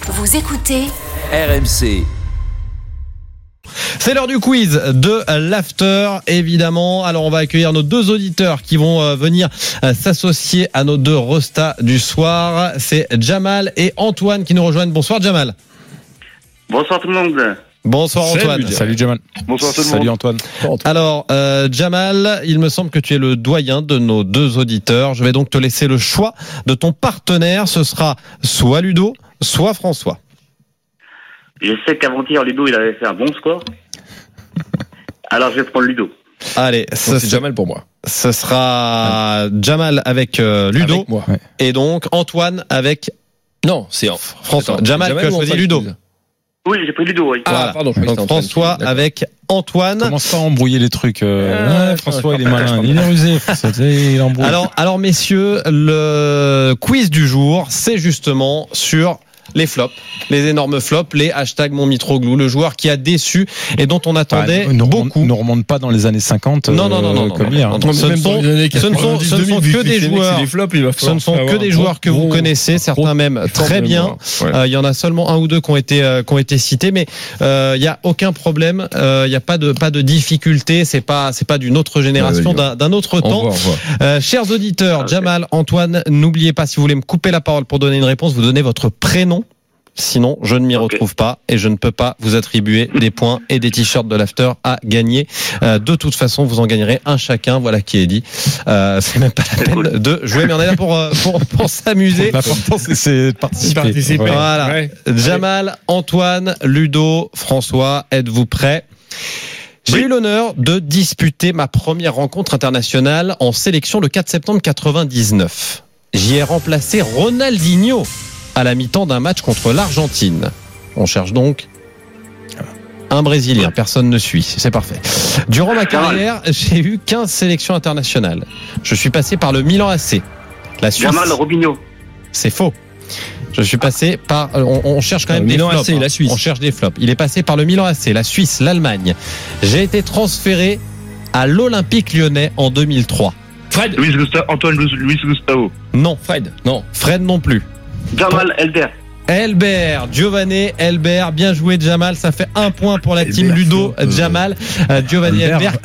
Vous écoutez RMC. C'est l'heure du quiz de l'After, évidemment. Alors, on va accueillir nos deux auditeurs qui vont venir s'associer à nos deux restas du soir. C'est Jamal et Antoine qui nous rejoignent. Bonsoir, Jamal. Bonsoir tout le monde. Bonsoir, Antoine. Salut Jamal. Bonsoir tout le monde. Salut Antoine. Alors, Jamal, il me semble que tu es le doyen de nos deux auditeurs. Je vais donc te laisser le choix de ton partenaire. Ce sera soit Ludo, soit François. Je sais qu'avant-hier, Ludo, il avait fait un bon score. Alors, je vais prendre Ludo. Allez, C'est Jamal pour moi. ce sera Jamal avec Ludo. Avec moi. Ouais. Et donc Antoine avec Non, c'est François. Jamal, tu as choisi Ludo. Oui, j'ai pris Ludo, oui. Voilà. pardon. Je Donc François avec Antoine. Commence pas à embrouiller les trucs. François, il est malin. Il est rusé. Il embrouille. Alors messieurs, le quiz du jour, c'est justement sur les flops, les énormes flops, les hashtags Monmitroglou, le joueur qui a déçu et dont on attendait beaucoup. Ne remonte pas dans les années 50. Non, comme hier. Ce ne sont que des joueurs. Ce ne sont que des joueurs que vous connaissez, certains même très bien. Il y en a seulement un ou deux qui ont été cités, mais il y a aucun problème. Il y a pas de difficulté. C'est pas d'une autre génération, d'un autre temps. Chers auditeurs, Jamal, Antoine, n'oubliez pas, si vous voulez me couper la parole pour donner une réponse, vous donnez votre prénom. Sinon, je ne m'y retrouve pas et je ne peux pas vous attribuer des points et des t-shirts de l'After à gagner. De toute façon, vous en gagnerez un chacun. Voilà qui est dit. C'est même pas la peine de jouer, mais on est là pour s'amuser. L'important, c'est de participer. Voilà. Ouais. Jamal, Antoine, Ludo, François, êtes-vous prêts? J'ai eu l'honneur de disputer ma première rencontre internationale en sélection le 4 septembre 99. J'y ai remplacé Ronaldinho à la mi-temps d'un match contre l'Argentine. On cherche donc un Brésilien. Personne ne suit. C'est parfait. Durant ma carrière, j'ai eu 15 sélections internationales. Je suis passé par le Milan AC, la Suisse. Jamal Robinho. C'est faux. Je suis passé par... On cherche quand même des Milan flops. AC, la Suisse. On cherche des flops. Il est passé par le Milan AC, la Suisse, l'Allemagne. J'ai été transféré à l'Olympique Lyonnais en 2003. Fred. Antoine Luis Gustavo. Non. Fred. Non. Fred non plus. Jamal Elder. Elbert, Giovanni Elbert, bien joué Jamal, ça fait un point pour la team Ludo, Jamal, Giovanni Elbert,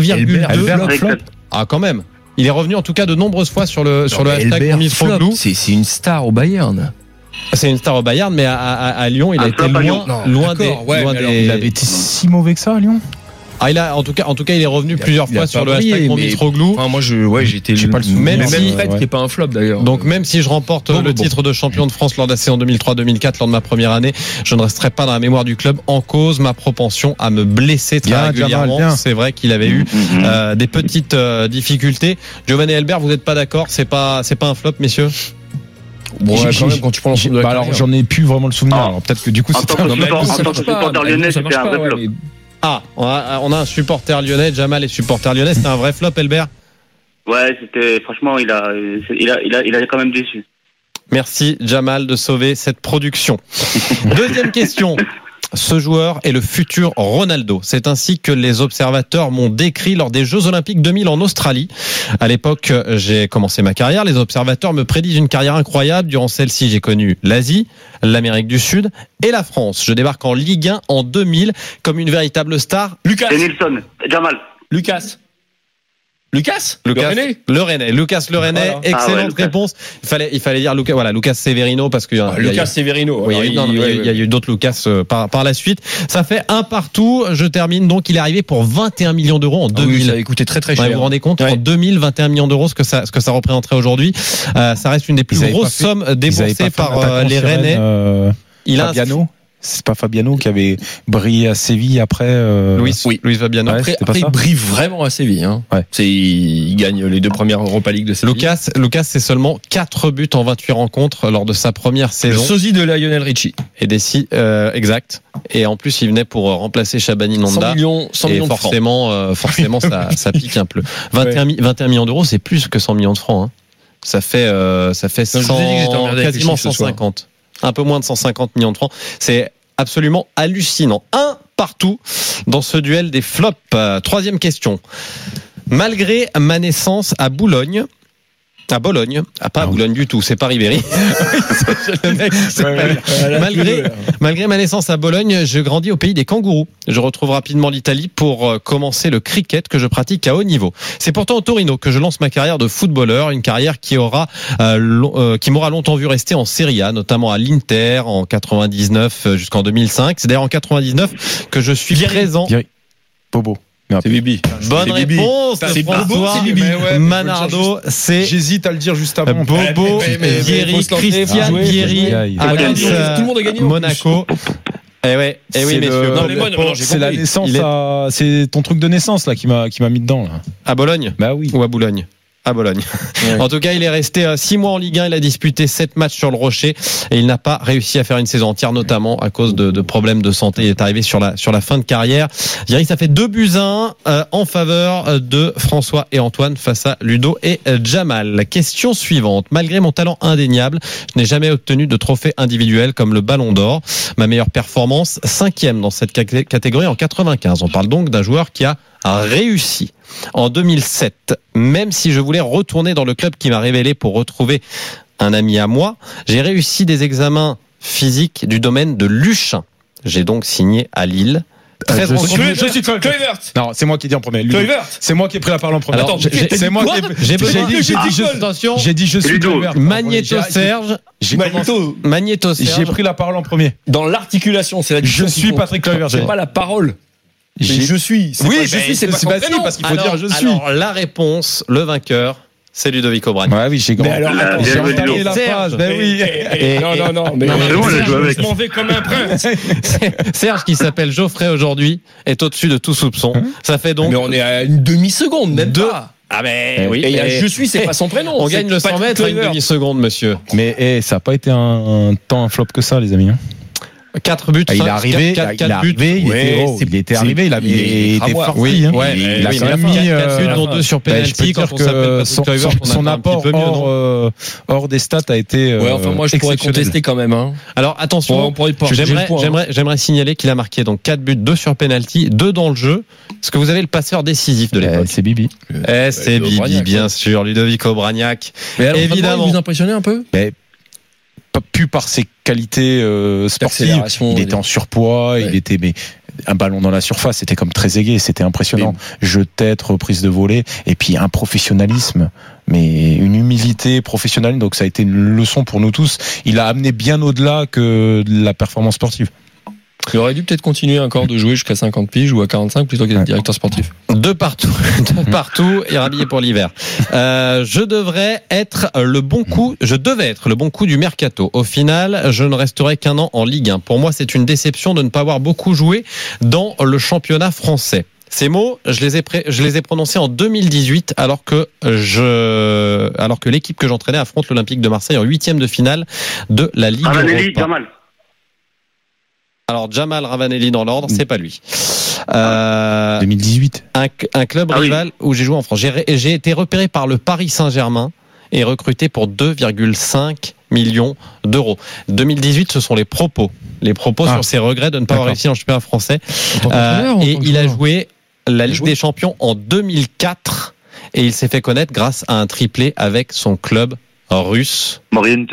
4,2. Ah quand même, il est revenu en tout cas de nombreuses fois sur le hashtag Monmitroglou. C'est une star au Bayern. C'est une star au Bayern, mais à Lyon, il a été loin des... Il avait été si mauvais que ça à Lyon. Ah, en tout cas, il est revenu plusieurs fois sur le hashtag Monmitroglou. Enfin, moi, j'étais J'ai pas le souvenir. Même si- Fred qui est pas un flop d'ailleurs. Donc même si je remporte le titre de champion de France lors de la saison 2003-2004, lors de ma première année, je ne resterai pas dans la mémoire du club en cause ma propension à me blesser très régulièrement. Jamal, bien. C'est vrai qu'il avait eu des petites difficultés. Giovanni Elbert, vous n'êtes pas d'accord? C'est pas un flop, messieurs? Bon, ouais, quand même, quand tu prends l'ensemble de la Alors, carrière. j'en ai plus vraiment le souvenir. Alors, peut-être que du coup, En c'était tant que un supporter lyonnais, c'était un vrai flop. Ah, on a un supporter lyonnais. Jamal est supporter lyonnais. C'était un vrai flop, Elbert? Ouais, c'était, franchement, il a quand même déçu. Merci, Jamal, de sauver cette production. Deuxième question. Ce joueur est le futur Ronaldo. C'est ainsi que les observateurs m'ont décrit lors des Jeux Olympiques 2000 en Australie. À l'époque, j'ai commencé ma carrière. Les observateurs me prédisent une carrière incroyable. Durant celle-ci, j'ai connu l'Asie, l'Amérique du Sud et la France. Je débarque en Ligue 1 en 2000 comme une véritable star. Lucas. Et Nilsson. Jamal. Lucas. Le Rennais. Le Rennais. Lucas Le Rennais. Voilà. Excellente Lucas. réponse. Il fallait dire Lucas. Voilà, Lucas Severino parce que Lucas Severino. Oui, il y a eu d'autres Lucas par la suite. Ça fait un partout. Je termine. Donc, il est arrivé pour 21 millions d'euros en 2000. Oui, ça avait coûté très très cher. Vous vous rendez compte, Ouais. en 2000, 21 millions d'euros, ce que ça représenterait aujourd'hui. Ça reste une des plus grosses sommes déboursées par les Rennais. Il a Fabiano. C'est pas Fabiano qui avait brillé à Séville après. Luis Fabiano. Ouais. Après, C'était pas il ça brille vraiment à Séville. Hein. Ouais. Il gagne les 2 premières Europa League de Séville. Lucas, c'est seulement 4 buts en 28 rencontres lors de sa première Le saison. sosie de Lionel Richie. Et exact. Et en plus, il venait pour remplacer Shabani 100 Nonda. millions Et de francs. forcément, ça pique un peu. 21 millions d'euros, c'est plus que 100 millions de francs. Hein. Ça fait je vous ai dit que j'étais emmerdé avec quasiment les chiffres ce soir. 150. Un peu moins de 150 millions de francs. C'est absolument hallucinant. Un partout dans ce duel des flops. Troisième question. Malgré ma naissance à Boulogne, À Bologne, pas à Boulogne du tout, c'est pas Ribéry. Malgré ma naissance à Bologne, je grandis au pays des kangourous. Je retrouve rapidement l'Italie pour commencer le cricket que je pratique à haut niveau. C'est pourtant au Torino que je lance ma carrière de footballeur, une carrière qui m'aura longtemps vu rester en Serie A, notamment à l'Inter en 99 jusqu'en 2005. C'est d'ailleurs en 99 que je suis présent. Bobo. C'est Bibi. Bonne réponse de François Manardo. J'hésite à le dire juste avant. Bobo, Vieri, Christian Vieri, Alex, tout le monde a gagné. Monaco. Eh oui, messieurs. C'est la naissance, c'est ton truc de naissance là qui m'a mis dedans là. À Bologne. Bah oui. Ou à Boulogne. À Bologne. Ouais. En tout cas, il est resté 6 mois en Ligue 1. Il a disputé 7 matchs sur le Rocher et il n'a pas réussi à faire une saison entière, notamment à cause de problèmes de santé. Il est arrivé sur la fin de carrière. Vieri, ça fait 2-1 en faveur de François et Antoine face à Ludo et Jamal. Question suivante. Malgré mon talent indéniable, je n'ai jamais obtenu de trophée individuel comme le Ballon d'Or. Ma meilleure performance, 5e dans cette catégorie en 95. On parle donc d'un joueur qui a réussi. En 2007, même si je voulais retourner dans le club qui m'a révélé pour retrouver un ami à moi, j'ai réussi des examens physiques du domaine de Luchin. J'ai donc signé à Lille. Je suis Kluivert. Non, c'est moi qui ai dit en premier. C'est moi qui ai pris la parole en premier. Alors, c'est moi qui j'ai dit je suis Kluivert. Magnéto Serge. Magnéto Serge. J'ai pris la parole en premier. Dans l'articulation, c'est la je suis Patrick Kluivert. C'est pas la parole. Je suis. C'est pas facile parce qu'il faut dire je suis. Alors la réponse, le vainqueur, c'est Ludovico Bragnac. Ouais, oui, j'ai grand. Mais alors, j'ai entamé la phrase. Ben oui. Non. Mais je m'en vais comme un prince. Serge, qui s'appelle Geoffrey aujourd'hui, est au-dessus de tout soupçon. Ça fait donc. Mais on est à une demi-seconde, même pas. Ah ben oui. Et je suis, c'est pas son prénom. On gagne le 100 mètres à une demi-seconde, monsieur. Mais ça n'a pas été un temps un flop que ça, les amis. 4 buts, il est arrivé, il était arrivé, il était fort. Oui, il a quand même mis 4 buts dont 2 sur penalty. Quand on s'appelle son apport hors des stats a été. Ouais, enfin moi je pourrais contester quand même. Alors attention, j'aimerais signaler qu'il a marqué donc 4 buts, 2 sur penalty, 2 dans le jeu. Est-ce que vous avez le passeur décisif de l'époque? C'est Bibi. C'est Bibi, bien sûr, Ludovico Bragnac. Évidemment. Vous impressionnez un peu? Pas plus par ses qualités sportives. Il était en surpoids, il était un ballon dans la surface, c'était comme très aigué, c'était impressionnant. Jeu de tête, reprise de volée, et puis un professionnalisme, mais une humilité professionnelle. Donc ça a été une leçon pour nous tous. Il a amené bien au-delà que la performance sportive. Il aurait dû peut-être continuer encore de jouer jusqu'à 50 piges ou à 45 plutôt qu'être directeur sportif. De partout, et rhabillé pour l'hiver. Je devais être le bon coup du mercato. Au final, je ne resterai qu'un an en Ligue 1. Pour moi, c'est une déception de ne pas avoir beaucoup joué dans le championnat français. Ces mots, je les ai prononcés en 2018 alors que l'équipe que j'entraînais affronte l'Olympique de Marseille en 8e de finale de la Ligue Europa. Alors Jamal Ravanelli dans l'ordre, c'est pas lui. 2018. Un club rival où j'ai joué en France. J'ai été repéré par le Paris Saint-Germain et recruté pour 2,5 millions d'euros. 2018, ce sont les propos sur ses regrets de ne pas avoir réussi dans le championnat français. Et il a joué la Ligue des Champions en 2004 et il s'est fait connaître grâce à un triplé avec son club russe. Morientes.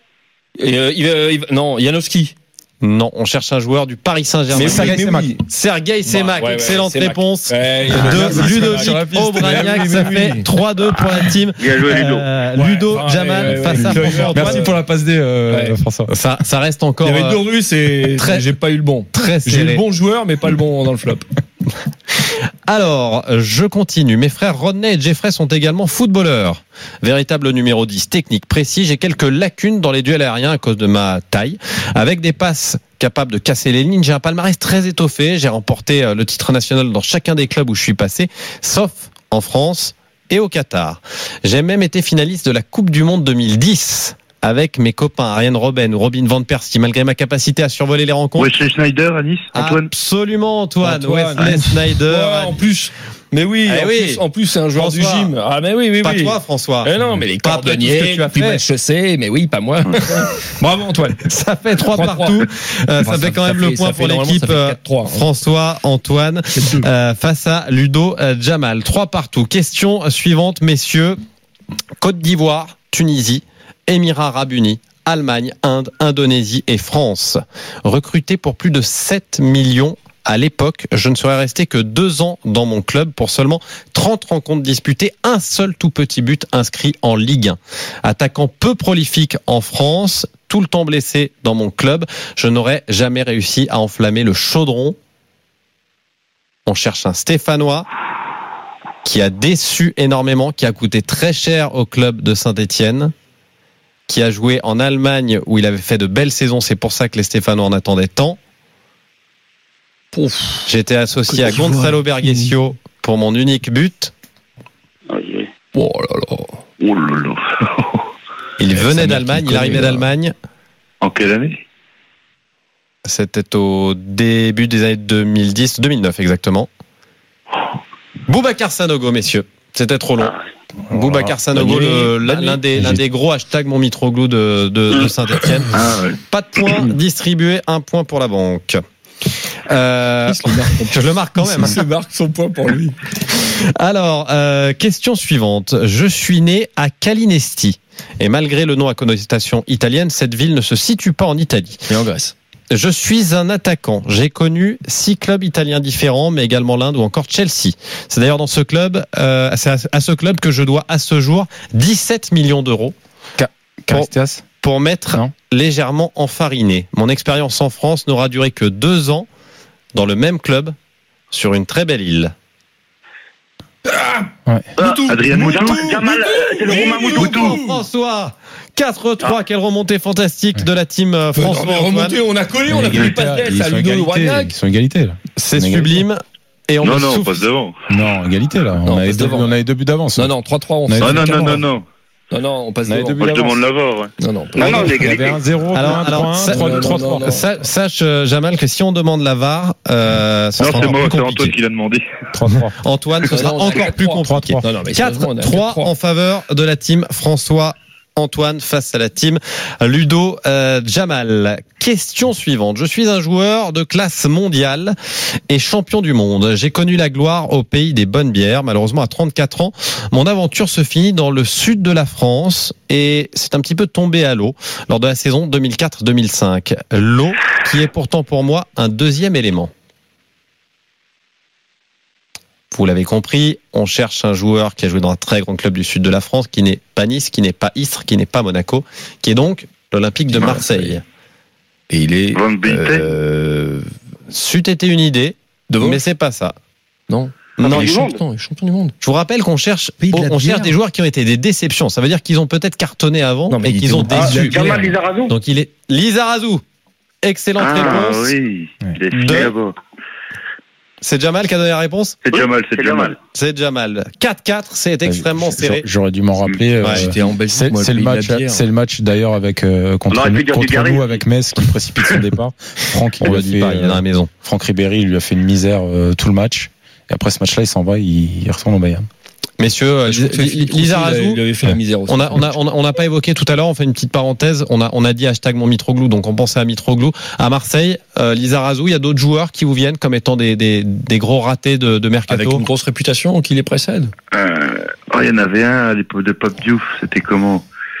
Non, Janowski. Non, on cherche un joueur du Paris Saint-Germain. Sergueï Semak. Excellente réponse de Ludovic Bragnac. Ça fait 3-2 pour la team. Bien joué, Ludo, Jamal face à François. Merci pour la passe D, François. Ça reste encore. Il y avait deux Russes et j'ai pas eu le bon. Très serré. J'ai eu le bon joueur, mais pas le bon dans le flop. Alors, je continue. Mes frères Rodney et Jeffrey sont également footballeurs. Véritable numéro 10, technique, précis. J'ai quelques lacunes dans les duels aériens à cause de ma taille. Avec des passes capables de casser les lignes, j'ai un palmarès très étoffé. J'ai remporté le titre national dans chacun des clubs où je suis passé, sauf en France et au Qatar. J'ai même été finaliste de la Coupe du Monde 2010. Avec mes copains Ariane Robben ou Robin Van Persie, malgré ma capacité à survoler les rencontres. Wesley Sneijder à Nice, Antoine. Absolument, Antoine. Wesley Sneijder. En plus. Mais oui, en plus c'est un joueur du gym. Ah mais oui. Pas toi, François. Non, mais les cordonniers, plus mal chaussés, mais oui, pas moi. Bravo Antoine. Ça fait 3 partout. Ça fait quand même le point pour l'équipe. François, Antoine, face à Ludo, Jamal. 3 partout. Question suivante, messieurs. Côte d'Ivoire, Tunisie, Émirats Arabes Unis, Allemagne, Inde, Indonésie et France. Recruté pour plus de 7 millions à l'époque, je ne serais resté que 2 ans dans mon club pour seulement 30 rencontres disputées, un seul tout petit but inscrit en Ligue 1. Attaquant peu prolifique en France, tout le temps blessé dans mon club, je n'aurais jamais réussi à enflammer le chaudron. On cherche un Stéphanois qui a déçu énormément, qui a coûté très cher au club de Saint-Étienne, qui a joué en Allemagne où il avait fait de belles saisons, c'est pour ça que les Stéphanois en attendaient tant. J'étais associé à Gonzalo Bergesio pour mon unique but. Oh là là. Oh là là. Il venait d'Allemagne, il arrivait d'Allemagne. En quelle année ? C'était au début des années 2010-2009 exactement. Boubacar Sanogo, messieurs. C'était trop long. Boubacar Sanogo, l'un des gros hashtags mon Mitroglou de Saint-Étienne. Pas de points distribués, 1 point pour la banque. Je le marque quand même. Il se marque son point pour lui. Alors, question suivante. Je suis né à Calinesti. Et malgré le nom à connotation italienne, cette ville ne se situe pas en Italie. Et en Grèce. Je suis un attaquant. J'ai connu 6 clubs italiens différents, mais également l'Inde ou encore Chelsea. C'est d'ailleurs dans ce club, c'est à ce club que je dois à ce jour 17 millions d'euros. Pour m'être légèrement enfariné. Mon expérience en France n'aura duré que 2 ans dans le même club sur une très belle île. Adrien Moutou. C'est le Romain Moutou. François 4-3, quelle remontée fantastique de la team François. Remontée, on a collé, on a fait le passe à Ludo Wagnac. Ils sont égalité là. C'est sublime. Et on on passe devant. Non, égalité là. On avait 2 buts d'avance. Non, 3-3. Non, on passe devant. Moi, je demande l'avoir. Ouais. Non, il y avait 1-0, alors 3-3. Sache, Jamal, que si on demande la VAR, ce sera encore plus compliqué. C'est Antoine qui l'a demandé. 3-3. Antoine, ce sera encore plus compliqué. 4-3 en faveur de la team François Antoine face à la team Ludo Jamal. Question suivante. Je suis un joueur de classe mondiale et champion du monde. J'ai connu la gloire au pays des bonnes bières. Malheureusement, à 34 ans, mon aventure se finit dans le sud de la France et c'est un petit peu tombé à l'eau lors de la saison 2004-2005. L'eau qui est pourtant pour moi un deuxième élément. Vous l'avez compris, on cherche un joueur qui a joué dans un très grand club du sud de la France, qui n'est pas Nice, qui n'est pas Istres, qui n'est pas Monaco, qui est donc l'Olympique de Marseille. Et il est... c'eût été une idée, mais c'est pas ça. Non, il est champion du monde. Je vous rappelle qu'on cherche des joueurs qui ont été des déceptions. Ça veut dire qu'ils ont peut-être cartonné avant et qu'ils ont déçu. Donc il est Lizarazu. Excellente réponse. Oui. C'est Jamal qui a donné la réponse ? C'est Jamal. 4-4, c'est extrêmement serré. J'aurais dû m'en rappeler. J'étais en Belgique. C'est le match d'ailleurs avec contre nous avec Metz qui précipite son départ. Franck il est dans la maison. Franck Ribéry lui a fait une misère tout le match. Et après ce match-là, il s'en va, il retourne au Bayern. Messieurs, Lizarazu, il avait fait la misère aussi. On n'a pas évoqué tout à l'heure, on fait une petite parenthèse, on a dit hashtag mon Mitroglou, donc on pensait à Mitroglou. À Marseille, Lizarazu, il y a d'autres joueurs qui vous viennent comme étant des gros ratés de mercato. Avec une grosse réputation qui les précède. Il y en avait un à l'époque de Pape Diouf, c'était comment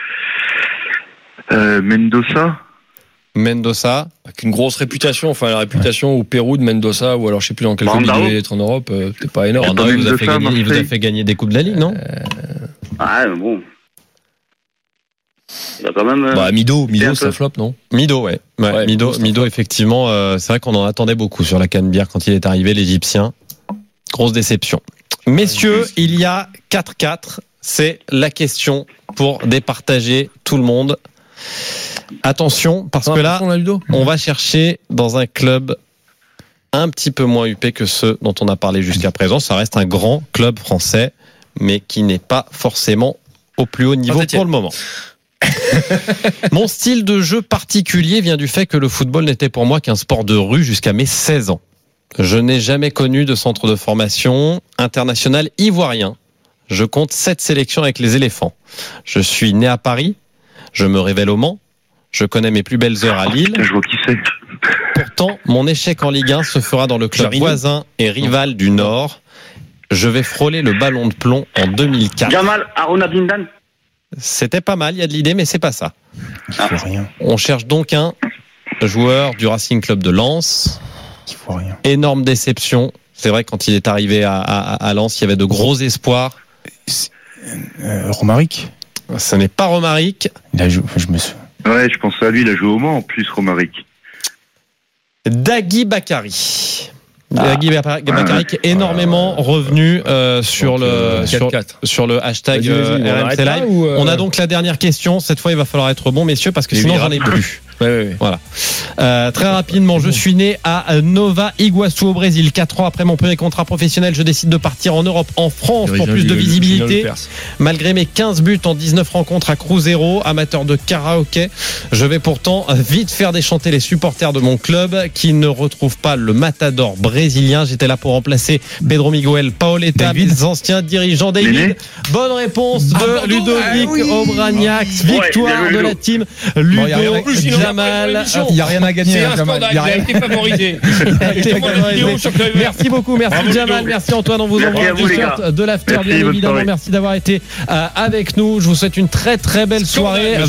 Mendoza. Avec une grosse réputation, enfin la réputation au Pérou de Mendoza, ou alors je sais plus dans quel pays il devait être en Europe, c'était pas énorme. Il vous a fait gagner des Coupes de la Ligue, non bon. Il a quand même. Mido, ça flop, non ? Mido, Mido, effectivement, c'est vrai qu'on en attendait beaucoup sur la Canebière quand il est arrivé, l'Égyptien. Grosse déception. Messieurs, il y a 4-4. C'est la question pour départager tout le monde. Attention, parce que là, on va chercher dans un club un petit peu moins huppé que ceux dont on a parlé jusqu'à présent. Ça reste un grand club français, mais qui n'est pas forcément au plus haut niveau pour le moment. Mon style de jeu particulier vient du fait que le football n'était pour moi qu'un sport de rue jusqu'à mes 16 ans. Je n'ai jamais connu de centre de formation international ivoirien. Je compte 7 sélections avec les éléphants. Je suis né à Paris. Je me révèle au Mans. Je connais mes plus belles heures à Lille. Je vois qui c'est. Pourtant, mon échec en Ligue 1 se fera dans le club voisin et rival du Nord. Je vais frôler le ballon de plomb en 2004. Jamal Aruna Bindan. C'était pas mal, il y a de l'idée, mais c'est pas ça. Il faut rien. On cherche donc un joueur du Racing Club de Lens. Il faut rien. Énorme déception. C'est vrai, quand il est arrivé à Lens, il y avait de gros espoirs. Romaric. Ce n'est pas Romaric. Il a joué, je me souviens. Ouais, je pensais à lui, il a joué au Mans en plus, Romaric. Dagui Bakary. Dagui Bakary qui est énormément revenu sur le hashtag RMC Live. On a donc la dernière question. Cette fois, il va falloir être bon, messieurs, parce que sinon, j'en ai plus. Ouais. Voilà. Très rapidement, je suis né à Nova Iguaçu au Brésil. 4 ans après mon premier contrat professionnel, je décide de partir en Europe, en France, pour plus de visibilité. Malgré mes 15 buts en 19 rencontres à Cruzeiro, amateur de karaoké, je vais pourtant vite faire déchanter les supporters de mon club qui ne retrouvent pas le matador brésilien. J'étais là pour remplacer Pedro Miguel Paoletta, mes anciens dirigeants. David, bonne réponse de Ludovic Obraniak. Victoire de la team Ludo. Jamal, il n'y a rien à gagner. C'est un scandale, il a été favorisé. Merci beaucoup, merci Jamal, merci Antoine, on vous envoie du shirt de l'after, bien évidemment. Merci d'avoir été avec nous. Je vous souhaite une très très belle soirée.